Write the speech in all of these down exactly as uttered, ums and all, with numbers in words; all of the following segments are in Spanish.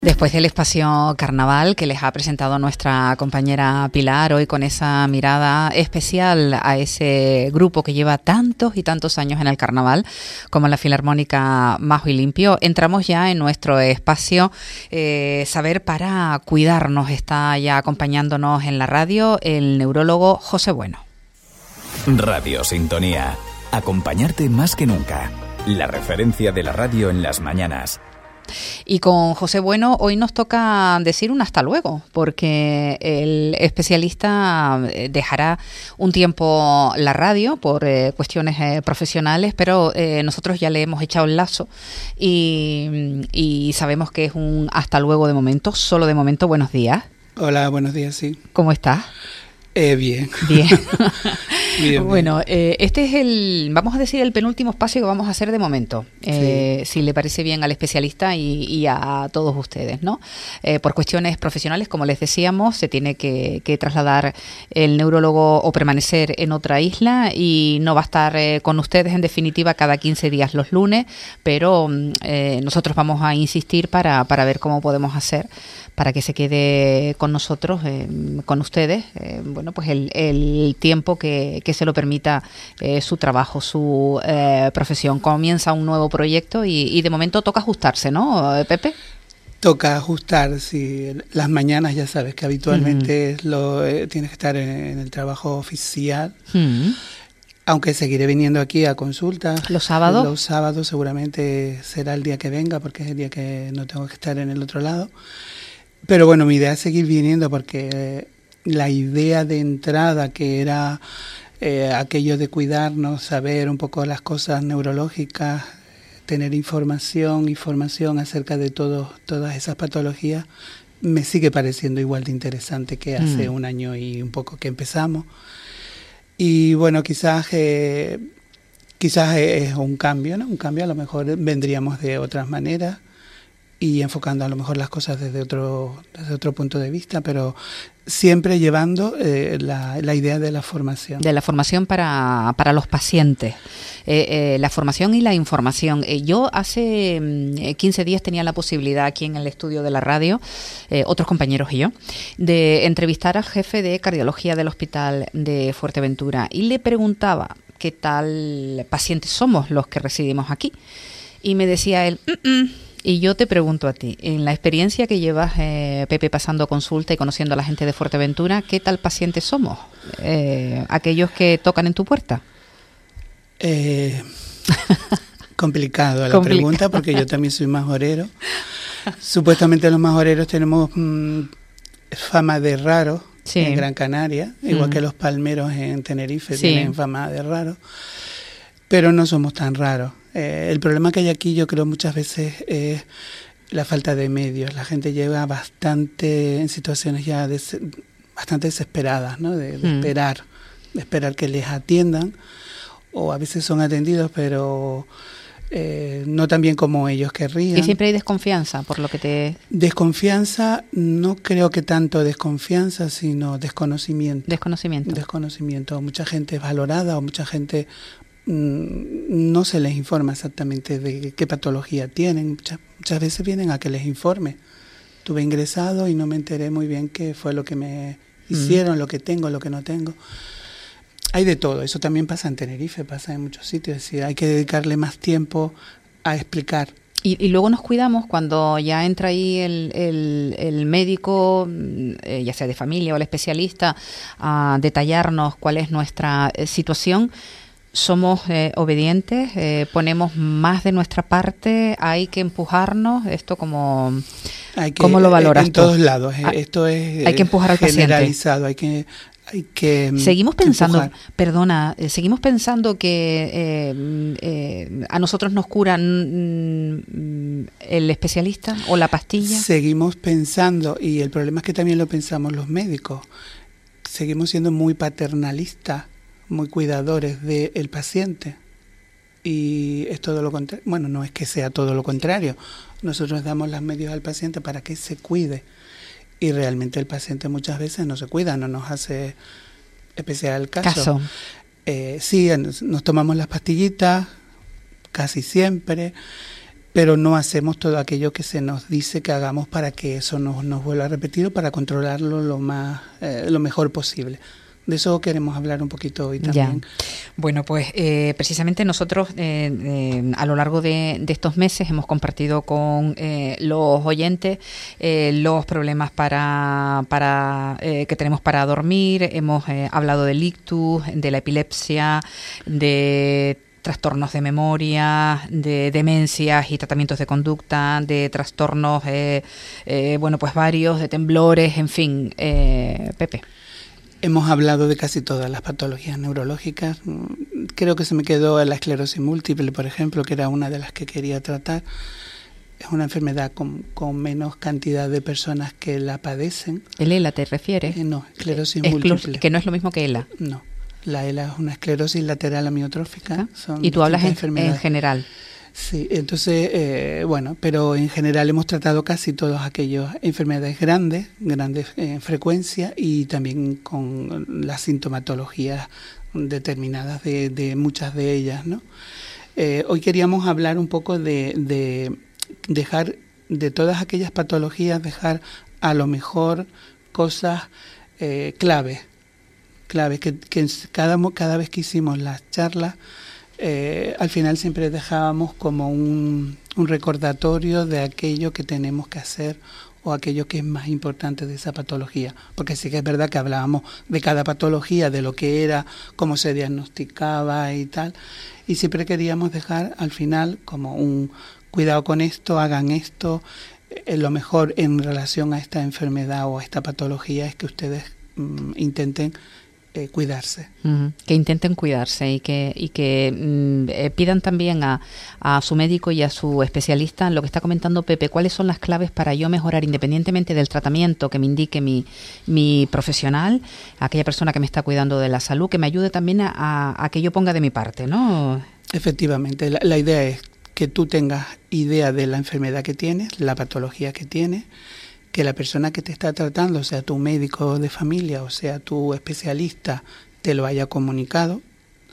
Después del espacio carnaval que les ha presentado nuestra compañera Pilar, hoy con esa mirada especial a ese grupo que lleva tantos y tantos años en el carnaval, como la Filarmónica Majo y Limpio, entramos ya en nuestro espacio eh, Saber para Cuidarnos. Está ya acompañándonos en la radio el neurólogo José Bueno. Radio Sintonía. Acompañarte más que nunca. La referencia de la radio en las mañanas. Y con José Bueno hoy nos toca decir un hasta luego, porque el especialista dejará un tiempo la radio por eh, cuestiones eh, profesionales, pero eh, nosotros ya le hemos echado el lazo y, y sabemos que es un hasta luego de momento, solo de momento. Buenos días. Hola, buenos días, sí. ¿Cómo estás? Eh, bien. Bien. bien bueno, bien. Eh, este es el, vamos a decir, el penúltimo espacio que vamos a hacer de momento, eh, sí. si le parece bien al especialista y, y a todos ustedes, ¿no? Eh, por cuestiones profesionales, como les decíamos, se tiene que, que trasladar el neurólogo o permanecer en otra isla y no va a estar eh, con ustedes, en definitiva, cada quince días los lunes, pero eh, nosotros vamos a insistir para, para ver cómo podemos hacer para que se quede con nosotros, eh, con ustedes, eh, bueno, pues el, el tiempo que, que se lo permita eh, su trabajo, su eh, profesión. Comienza un nuevo proyecto y, y de momento toca ajustarse, ¿no, Pepe? Toca ajustar, sí. Las mañanas ya sabes que habitualmente uh-huh. lo eh, tienes que estar en, en el trabajo oficial. Uh-huh. Aunque seguiré viniendo aquí a consultas. ¿Los sábados? Los sábados seguramente será el día que venga, porque es el día que no tengo que estar en el otro lado. Pero bueno, mi idea es seguir viniendo porque eh, la idea de entrada, que era eh, aquello de cuidarnos, saber un poco las cosas neurológicas, tener información, información acerca de todo, todas esas patologías, me sigue pareciendo igual de interesante que hace mm. un año y un poco que empezamos. Y bueno, quizás eh, quizás es un cambio, ¿no? Un cambio, a lo mejor vendríamos de otras maneras y enfocando a lo mejor las cosas desde otro desde otro punto de vista, pero siempre llevando eh, la, la idea de la formación. De la formación para, para los pacientes, eh, eh, la formación y la información. Eh, yo hace eh, quince días tenía la posibilidad aquí en el estudio de la radio, eh, otros compañeros y yo, de entrevistar al jefe de cardiología del Hospital de Fuerteventura y le preguntaba qué tal pacientes somos los que residimos aquí. Y me decía él... Mm-mm. Y yo te pregunto a ti, en la experiencia que llevas, eh, Pepe, pasando consulta y conociendo a la gente de Fuerteventura, ¿qué tal pacientes somos? Eh, ¿Aquellos que tocan en tu puerta? Eh, complicado la Complicado. pregunta, porque yo también soy majorero. Supuestamente los majoreros tenemos mmm, fama de raros sí. en Gran Canaria, igual mm. que los palmeros en Tenerife sí. tienen fama de raros, pero no somos tan raros. Eh, el problema que hay aquí, yo creo muchas veces es la falta de medios. La gente llega bastante en situaciones ya des, bastante desesperadas, ¿no? De, de mm. esperar, de esperar que les atiendan, o a veces son atendidos, pero eh, no tan bien como ellos querrían. Y siempre hay desconfianza, por lo que te... Desconfianza, no creo que tanto desconfianza, sino desconocimiento. Desconocimiento. Desconocimiento. Mucha gente es valorada o mucha gente... no se les informa exactamente de qué patología tienen. Muchas, muchas veces vienen a que les informe. Tuve ingresado y no me enteré muy bien qué fue lo que me hicieron, mm. lo que tengo, lo que no tengo. Hay de todo. Eso también pasa en Tenerife, pasa en muchos sitios. Es decir, hay que dedicarle más tiempo a explicar. Y, y luego nos cuidamos cuando ya entra ahí el, el, el médico, eh, ya sea de familia o el especialista, a detallarnos cuál es nuestra eh, situación. Somos eh, obedientes, eh, ponemos más de nuestra parte, hay que empujarnos, esto como hay que, ¿cómo lo valoras en tú? todos lados, eh, esto es hay que empujar al generalizado, paciente. hay que hay que seguimos pensando, empujar. perdona, eh, seguimos pensando que eh, eh, a nosotros nos cura mm, el especialista o la pastilla. Seguimos pensando, y el problema es que también lo pensamos los médicos, seguimos siendo muy paternalistas, muy cuidadores del paciente, y es todo lo contrario. Bueno, no es que sea todo lo contrario, nosotros damos los medios al paciente para que se cuide y realmente el paciente muchas veces no se cuida, no nos hace especial caso, caso. Eh, sí, nos, nos tomamos las pastillitas casi siempre, pero no hacemos todo aquello que se nos dice que hagamos para que eso no nos vuelva a repetir o para controlarlo lo más eh, lo mejor posible. De eso queremos hablar un poquito hoy también. Ya. Bueno, pues eh, precisamente nosotros eh, eh, a lo largo de, de estos meses hemos compartido con eh, los oyentes eh, los problemas para, para eh, que tenemos para dormir. Hemos eh, hablado del ictus, de la epilepsia, de trastornos de memoria, de demencias y tratamientos de conducta, de trastornos, eh, eh, bueno, pues varios, de temblores, en fin. Eh, Pepe. Hemos hablado de casi todas las patologías neurológicas. Creo que se me quedó la esclerosis múltiple, por ejemplo, que era una de las que quería tratar. Es una enfermedad con, con menos cantidad de personas que la padecen. ¿El ELA te refieres? Eh, no, esclerosis Esclos- múltiple. Que no es lo mismo que ELA. No. La ELA es una esclerosis lateral amiotrófica. Son y tú hablas en, en general. Sí, entonces, eh, bueno, pero en general hemos tratado casi todas aquellas enfermedades grandes, grandes en eh, frecuencia y también con las sintomatologías determinadas de, de muchas de ellas, ¿no? Eh, hoy queríamos hablar un poco de, de dejar, de todas aquellas patologías, dejar a lo mejor cosas eh, claves. clave, que, que cada, cada vez que hicimos las charlas, eh, al final siempre dejábamos como un, un recordatorio de aquello que tenemos que hacer o aquello que es más importante de esa patología. Porque sí que es verdad que hablábamos de cada patología, de lo que era, cómo se diagnosticaba y tal, y siempre queríamos dejar al final como un cuidado con esto, hagan esto, eh, lo mejor en relación a esta enfermedad o a esta patología es que ustedes mm, intenten Eh, cuidarse. Uh-huh. Que intenten cuidarse y que y que mm, eh, pidan también a, a su médico y a su especialista lo que está comentando Pepe, cuáles son las claves para yo mejorar independientemente del tratamiento que me indique mi, mi profesional, aquella persona que me está cuidando de la salud, que me ayude también a, a, a que yo ponga de mi parte, ¿no? Efectivamente, la, la idea es que tú tengas idea de la enfermedad que tienes, la patología que tienes, que la persona que te está tratando, sea tu médico de familia o sea tu especialista, te lo haya comunicado,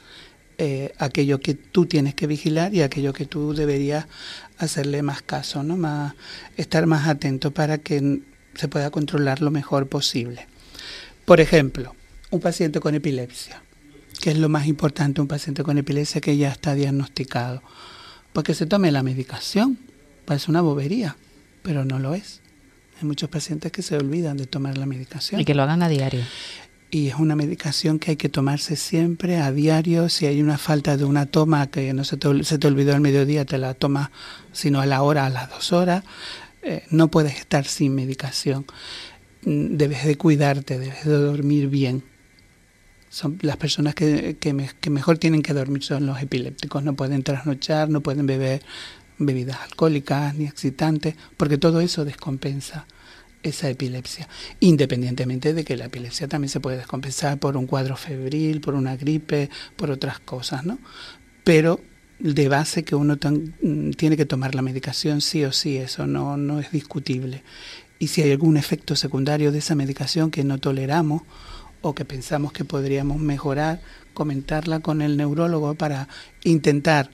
eh, aquello que tú tienes que vigilar y aquello que tú deberías hacerle más caso, ¿no? Más, estar más atento para que se pueda controlar lo mejor posible. Por ejemplo, un paciente con epilepsia, que es lo más importante, un paciente con epilepsia que ya está diagnosticado, porque se tome la medicación, parece una bobería, pero no lo es. Hay muchos pacientes que se olvidan de tomar la medicación. Y que lo hagan a diario. Y es una medicación que hay que tomarse siempre, a diario. Si hay una falta de una toma que no se te, se te olvidó al mediodía, te la tomas sino a la hora, a las dos horas. Eh, no puedes estar sin medicación. Debes de cuidarte, debes de dormir bien. Son las personas que, que, me, que mejor tienen que dormir son los epilépticos. No pueden trasnochar, no pueden beber bebidas alcohólicas ni excitantes, porque todo eso descompensa esa epilepsia, independientemente de que la epilepsia también se puede descompensar por un cuadro febril, por una gripe, por otras cosas, ¿no? Pero de base que uno tan, tiene que tomar la medicación sí o sí, eso no, no es discutible. Y si hay algún efecto secundario de esa medicación que no toleramos o que pensamos que podríamos mejorar, comentarla con el neurólogo para intentar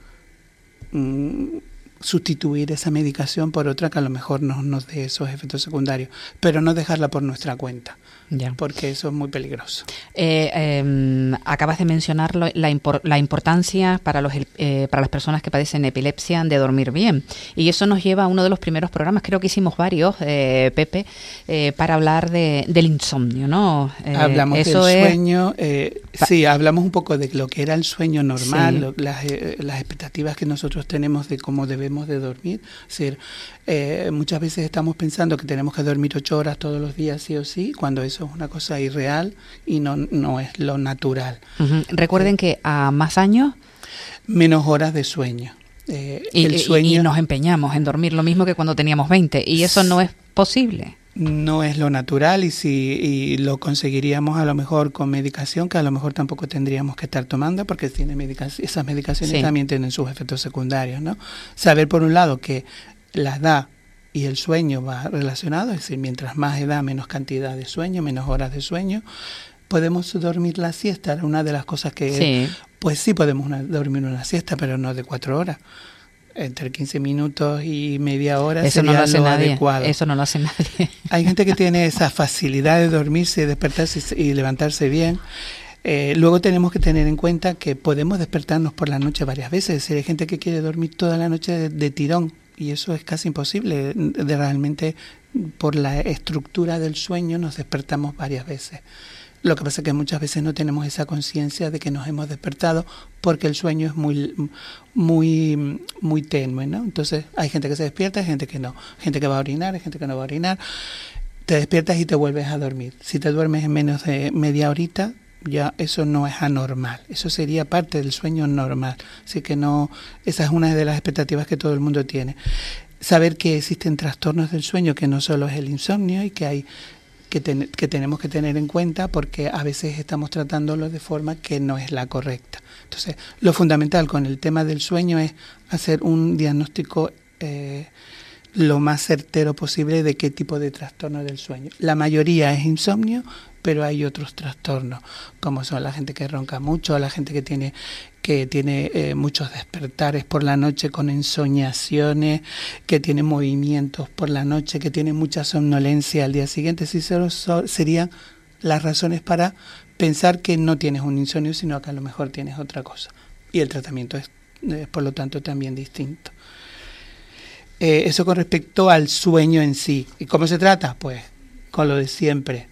mmm, sustituir esa medicación por otra que a lo mejor no nos dé esos efectos secundarios, pero no dejarla por nuestra cuenta, ya. Porque eso es muy peligroso. Eh, eh, acabas de mencionar lo, la, impor, la importancia para, los, eh, para las personas que padecen epilepsia de dormir bien, y eso nos lleva a uno de los primeros programas, creo que hicimos varios, eh, Pepe, eh, para hablar de, del insomnio, ¿no? Eh, hablamos eso del es... sueño, eh, sí, hablamos un poco de lo que era el sueño normal, sí. lo, las, eh, las expectativas que nosotros tenemos de cómo debemos de dormir. Es decir, eh, muchas veces estamos pensando que tenemos que dormir ocho horas todos los días sí o sí, cuando eso es una cosa irreal y no, no es lo natural. Uh-huh. Recuerden eh, que a más años menos horas de sueño. Eh, y, el sueño y, y nos empeñamos en dormir lo mismo que cuando teníamos veinte, y eso no es posible. No es lo natural, y si y lo conseguiríamos a lo mejor con medicación, que a lo mejor tampoco tendríamos que estar tomando, porque tiene medicación, esas medicaciones sí. también tienen sus efectos secundarios, ¿no? Saber por un lado que la edad y el sueño va relacionado, es decir, mientras más edad, menos cantidad de sueño, menos horas de sueño. Podemos dormir la siesta, era una de las cosas que, sí. pues sí podemos una, dormir una siesta, pero no de cuatro horas. entre quince minutos y media hora eso sería no lo hace lo nadie, adecuado. Eso no lo hace nadie. Hay gente que tiene esa facilidad de dormirse, despertarse y levantarse bien. Eh, luego tenemos que tener en cuenta que podemos despertarnos por la noche varias veces. Es decir, hay gente que quiere dormir toda la noche de, de tirón y eso es casi imposible. De realmente, por la estructura del sueño, nos despertamos varias veces. Lo que pasa es que muchas veces no tenemos esa conciencia de que nos hemos despertado porque el sueño es muy muy muy tenue, ¿no? Entonces hay gente que se despierta, hay gente que no. Gente que va a orinar, hay gente que no va a orinar. Te despiertas y te vuelves a dormir. Si te duermes en menos de media horita, ya eso no es anormal. Eso sería parte del sueño normal. Así que no, esa es una de las expectativas que todo el mundo tiene. Saber que existen trastornos del sueño, que no solo es el insomnio y que hay Que, ten, que tenemos que tener en cuenta porque a veces estamos tratándolo de forma que no es la correcta. Entonces, lo fundamental con el tema del sueño es hacer un diagnóstico eh, lo más certero posible de qué tipo de trastorno del sueño. La mayoría es insomnio, pero hay otros trastornos, como son la gente que ronca mucho, la gente que tiene que tiene eh, muchos despertares por la noche con ensoñaciones, que tiene movimientos por la noche, que tiene mucha somnolencia al día siguiente. Sí, solo so, serían las razones para pensar que no tienes un insomnio, sino que a lo mejor tienes otra cosa. Y el tratamiento es, eh, por lo tanto, también distinto. Eh, eso con respecto al sueño en sí. ¿Y cómo se trata? Pues con lo de siempre.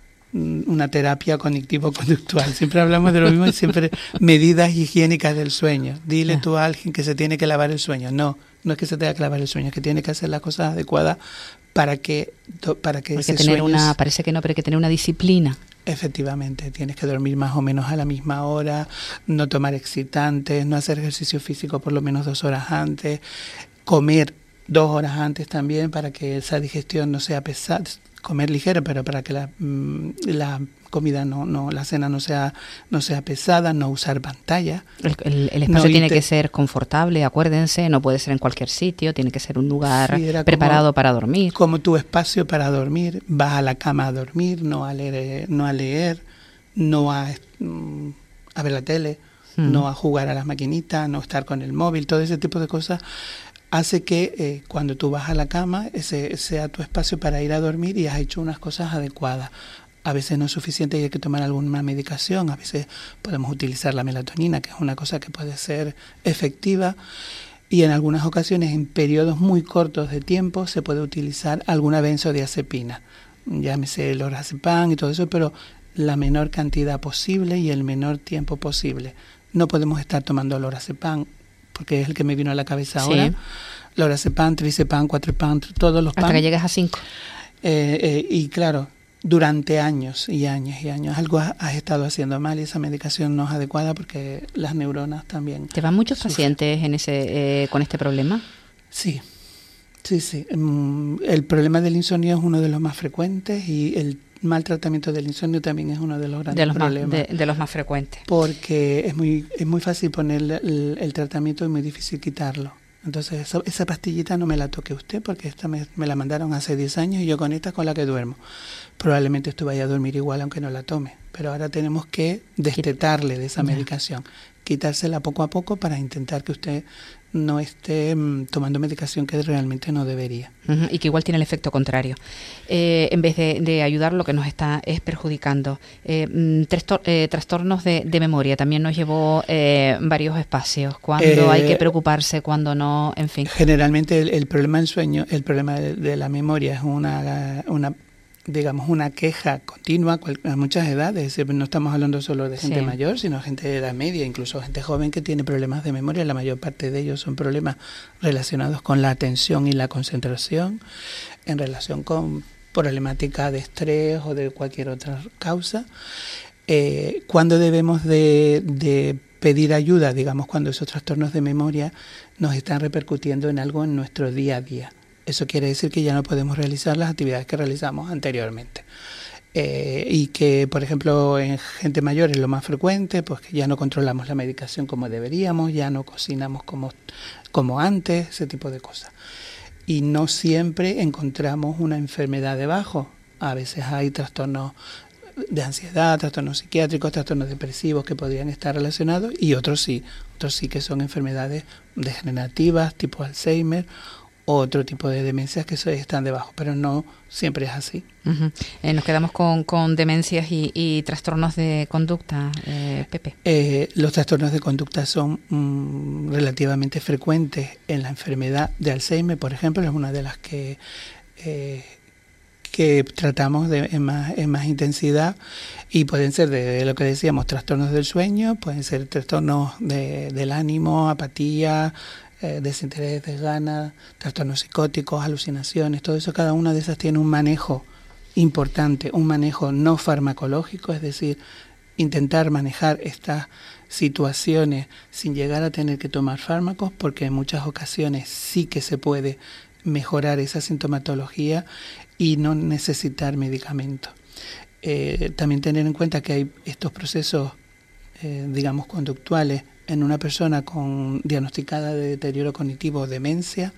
Una terapia cognitivo-conductual. Siempre hablamos de lo mismo y siempre medidas higiénicas del sueño. Dile ah. tú a alguien que se tiene que lavar el sueño. No, no es que se tenga que lavar el sueño, es que tiene que hacer las cosas adecuadas para que, para que ese tener sueño... Una, parece que no, pero hay que tener una disciplina. Efectivamente, tienes que dormir más o menos a la misma hora, no tomar excitantes, no hacer ejercicio físico por lo menos dos horas antes, comer dos horas antes también para que esa digestión no sea pesada, comer ligero, pero para que la, la comida no, no, la cena no sea, no sea pesada, no usar pantalla. El, el, el espacio no tiene que ser confortable, acuérdense, no puede ser en cualquier sitio, tiene que ser un lugar sí, preparado como, para dormir. Como tu espacio para dormir, vas a la cama a dormir, no a leer, no a leer, no a, a ver la tele, hmm. no a jugar a las maquinitas, no estar con el móvil, todo ese tipo de cosas. Hace que eh, cuando tú vas a la cama ese sea tu espacio para ir a dormir y has hecho unas cosas adecuadas. A veces no es suficiente y hay que tomar alguna medicación, a veces podemos utilizar la melatonina, que es una cosa que puede ser efectiva, y en algunas ocasiones, en periodos muy cortos de tiempo, se puede utilizar alguna benzodiazepina, llámese el lorazepam y todo eso, pero la menor cantidad posible y el menor tiempo posible. No podemos estar tomando lorazepam, porque es el que me vino a la cabeza sí. ahora, lorazepam, trizepam, cuatropam, todos los hasta pan. que llegues a cinco. Eh, eh, y claro, durante años y años y años, algo has, has estado haciendo mal y esa medicación no es adecuada porque las neuronas también. ¿Te van muchos sufren. pacientes en ese eh, con este problema? Sí, sí, sí. El problema del insomnio es uno de los más frecuentes y el mal tratamiento del insomnio también es uno de los grandes de los problemas. Más, de, de los más frecuentes. Porque es muy es muy fácil poner el, el tratamiento y muy difícil quitarlo. Entonces esa, esa pastillita no me la toque usted porque esta me, me la mandaron hace diez años y yo con esta es con la que duermo. Probablemente usted vaya a dormir igual aunque no la tome. Pero ahora tenemos que destetarle de esa medicación. Quitársela poco a poco para intentar que usted no esté um, tomando medicación que realmente no debería. Uh-huh, y que igual tiene el efecto contrario. Eh, en vez de, de ayudar, lo que nos está es perjudicando. Eh, trestor- eh, trastornos de, de memoria también nos llevó eh, varios espacios. Cuando eh, hay que preocuparse, cuando no, en fin. Generalmente el, el problema del sueño, el problema de, de la memoria es una... una digamos, una queja continua a muchas edades. No estamos hablando solo de gente sí. mayor, sino gente de edad media, incluso gente joven que tiene problemas de memoria. La mayor parte de ellos son problemas relacionados con la atención y la concentración, en relación con problemática de estrés o de cualquier otra causa. Eh, ¿Cuándo debemos de, de pedir ayuda? Digamos, cuando esos trastornos de memoria nos están repercutiendo en algo en nuestro día a día. Eso quiere decir que ya no podemos realizar las actividades que realizamos anteriormente. Eh, y que, por ejemplo, en gente mayor es lo más frecuente, pues que ya no controlamos la medicación como deberíamos, ya no cocinamos como, como antes, ese tipo de cosas. Y no siempre encontramos una enfermedad debajo. A veces hay trastornos de ansiedad, trastornos psiquiátricos, trastornos depresivos que podrían estar relacionados, y otros sí, otros sí que son enfermedades degenerativas tipo Alzheimer, otro tipo de demencias que están debajo, pero no siempre es así. Uh-huh. Eh, nos quedamos con, con demencias y, y trastornos de conducta, eh, Pepe. Eh, los trastornos de conducta son mm, relativamente frecuentes en la enfermedad de Alzheimer, por ejemplo, es una de las que, eh, que tratamos de, en, más, en más intensidad, y pueden ser de, de lo que decíamos, trastornos del sueño, pueden ser trastornos de, del ánimo, apatía, Eh, desinterés, desgana, trastornos psicóticos, alucinaciones, todo eso, cada una de esas tiene un manejo importante, un manejo no farmacológico, es decir, intentar manejar estas situaciones sin llegar a tener que tomar fármacos, porque en muchas ocasiones sí que se puede mejorar esa sintomatología y no necesitar medicamentos. Eh, también tener en cuenta que hay estos procesos, eh, digamos, conductuales en una persona con diagnosticada de deterioro cognitivo o demencia.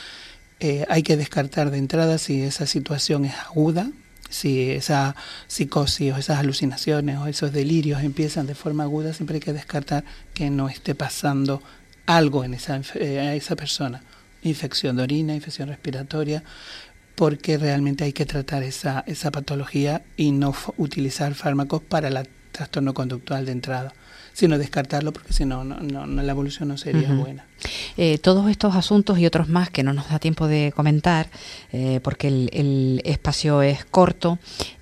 Eh, hay que descartar de entrada si esa situación es aguda, si esa psicosis o esas alucinaciones o esos delirios empiezan de forma aguda, siempre hay que descartar que no esté pasando algo en esa, eh, a esa persona, infección de orina, infección respiratoria, porque realmente hay que tratar esa, esa patología y no f- utilizar fármacos para el trastorno conductual de entrada, sino descartarlo, porque si no, no, no, la evolución no sería uh-huh. buena. Eh, todos estos asuntos y otros más que no nos da tiempo de comentar, eh, porque el, el espacio es corto,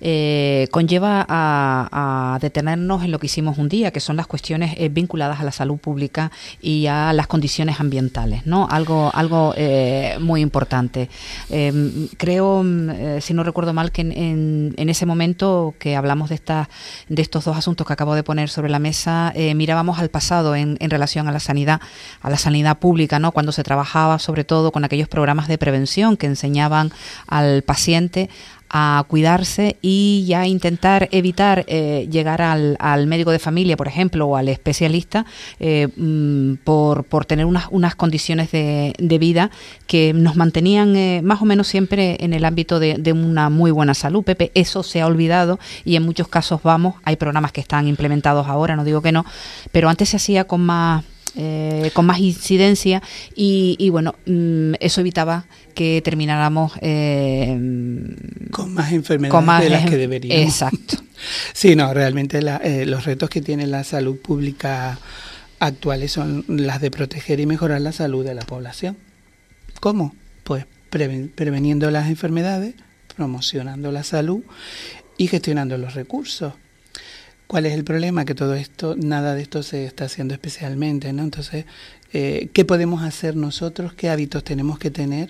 eh, conlleva a, a detenernos en lo que hicimos un día, que son las cuestiones eh, vinculadas a la salud pública y a las condiciones ambientales, ¿no? Algo, algo eh, muy importante. Eh, creo, eh, si no recuerdo mal, que en, en, en ese momento que hablamos de, esta, de estos dos asuntos que acabo de poner sobre la mesa, eh, mirábamos al pasado en, en relación a la sanidad, a la sanidad pública, ¿no? Cuando se trabajaba sobre todo con aquellos programas de prevención que enseñaban al paciente a cuidarse y ya intentar evitar eh, llegar al, al médico de familia, por ejemplo, o al especialista eh, por, por tener unas, unas condiciones de, de vida que nos mantenían eh, más o menos siempre en el ámbito de, de una muy buena salud. Pepe, eso se ha olvidado y en muchos casos vamos, hay programas que están implementados ahora, no digo que no, pero antes se hacía con más Eh, con más incidencia y, y bueno, mm, eso evitaba que termináramos eh, con más enfermedades con más de las que deberíamos. Exacto. Sí, no, realmente la, eh, los retos que tiene la salud pública actuales son las de proteger y mejorar la salud de la población. ¿Cómo? Pues preven, preveniendo las enfermedades, promocionando la salud y gestionando los recursos. ¿Cuál es el problema? Que todo esto, nada de esto se está haciendo especialmente, ¿no? Entonces, eh, ¿qué podemos hacer nosotros? ¿Qué hábitos tenemos que tener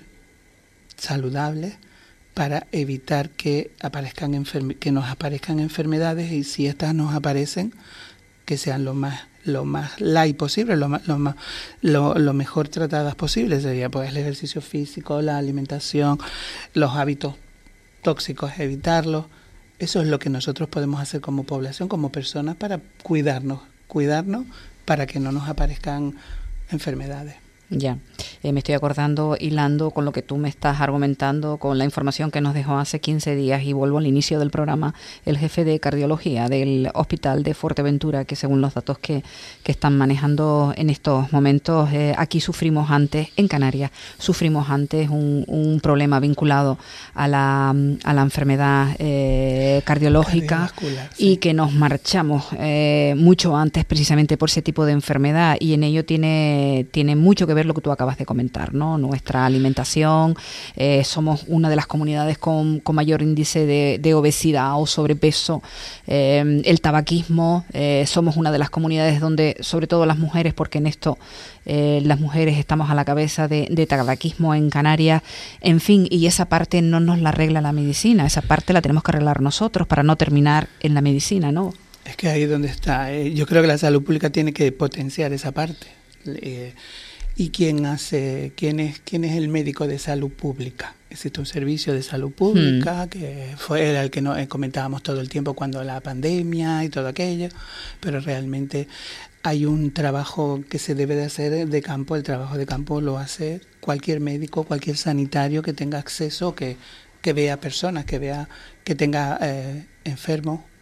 saludables para evitar que aparezcan enferme- que nos aparezcan enfermedades, y si estas nos aparecen, que sean lo más lo más light posible, lo más, lo más lo, lo mejor tratadas posible? Sería pues el ejercicio físico, la alimentación, los hábitos tóxicos, evitarlos. Eso es lo que nosotros podemos hacer como población, como personas, para cuidarnos, cuidarnos para que no nos aparezcan enfermedades. Ya, eh, me estoy acordando, hilando con lo que tú me estás argumentando, con la información que nos dejó hace quince días, y vuelvo al inicio del programa, el jefe de cardiología del Hospital de Fuerteventura, que según los datos que, que están manejando en estos momentos, eh, aquí sufrimos antes, en Canarias, sufrimos antes un, un problema vinculado a la, a la enfermedad eh, cardiológica, sí. Y que nos marchamos eh, mucho antes precisamente por ese tipo de enfermedad, y en ello tiene, tiene mucho que ver lo que tú acabas de comentar, ¿no? Nuestra alimentación, eh, somos una de las comunidades con, con mayor índice de, de obesidad o sobrepeso, eh, el tabaquismo, eh, somos una de las comunidades donde, sobre todo las mujeres, porque en esto eh, las mujeres estamos a la cabeza de, de tabaquismo en Canarias, en fin, y esa parte no nos la arregla la medicina, esa parte la tenemos que arreglar nosotros para no terminar en la medicina, ¿no? Es que ahí es donde está. Eh, yo creo que la salud pública tiene que potenciar esa parte. Eh, ¿Y quién hace, quién es, quién es el médico de salud pública? Existe un servicio de salud pública, hmm. que fue el que no, eh, comentábamos todo el tiempo cuando la pandemia y todo aquello, pero realmente hay un trabajo que se debe de hacer de campo. El trabajo de campo lo hace cualquier médico, cualquier sanitario que tenga acceso, que, que vea personas, que vea, que tenga eh, enfermos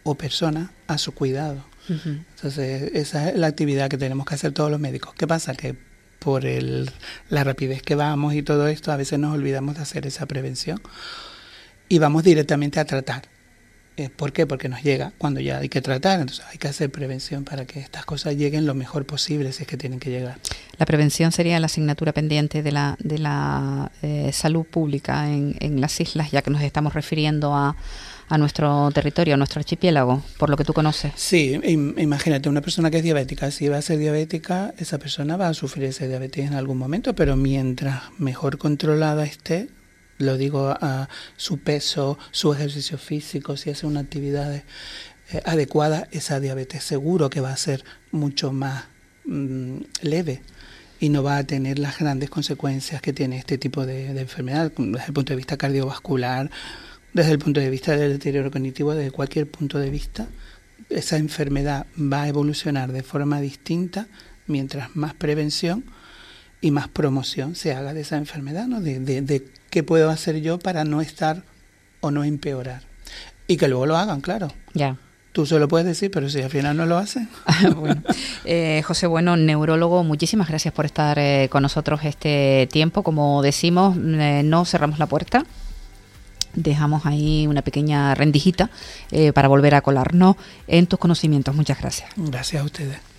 o persona a su cuidado. Uh-huh. Entonces, esa es la actividad que tenemos que hacer todos los médicos. ¿Qué pasa? Que por el, la rapidez que vamos y todo esto, a veces nos olvidamos de hacer esa prevención y vamos directamente a tratar. ¿Por qué? Porque nos llega cuando ya hay que tratar, entonces hay que hacer prevención para que estas cosas lleguen lo mejor posible si es que tienen que llegar. La prevención sería la asignatura pendiente de la de la eh, salud pública en, en las islas, ya que nos estamos refiriendo a, a nuestro territorio, a nuestro archipiélago, por lo que tú conoces. Sí, imagínate, una persona que es diabética, si va a ser diabética, esa persona va a sufrir esa diabetes en algún momento, pero mientras mejor controlada esté, lo digo a su peso, su ejercicio físico, si hace una actividad eh, adecuada, esa diabetes seguro que va a ser mucho más mmm, leve y no va a tener las grandes consecuencias que tiene este tipo de, de enfermedad desde el punto de vista cardiovascular, desde el punto de vista del deterioro cognitivo, desde cualquier punto de vista. Esa enfermedad va a evolucionar de forma distinta mientras más prevención y más promoción se haga de esa enfermedad, ¿no? De, de, de qué puedo hacer yo para no estar o no empeorar. Y que luego lo hagan, claro. Ya. Tú se lo puedes decir, pero si al final no lo hacen. Bueno, eh, José Bueno, neurólogo, muchísimas gracias por estar eh, con nosotros este tiempo. Como decimos, eh, no cerramos la puerta. Dejamos ahí una pequeña rendijita eh, para volver a colarnos en tus conocimientos. Muchas gracias. Gracias a ustedes.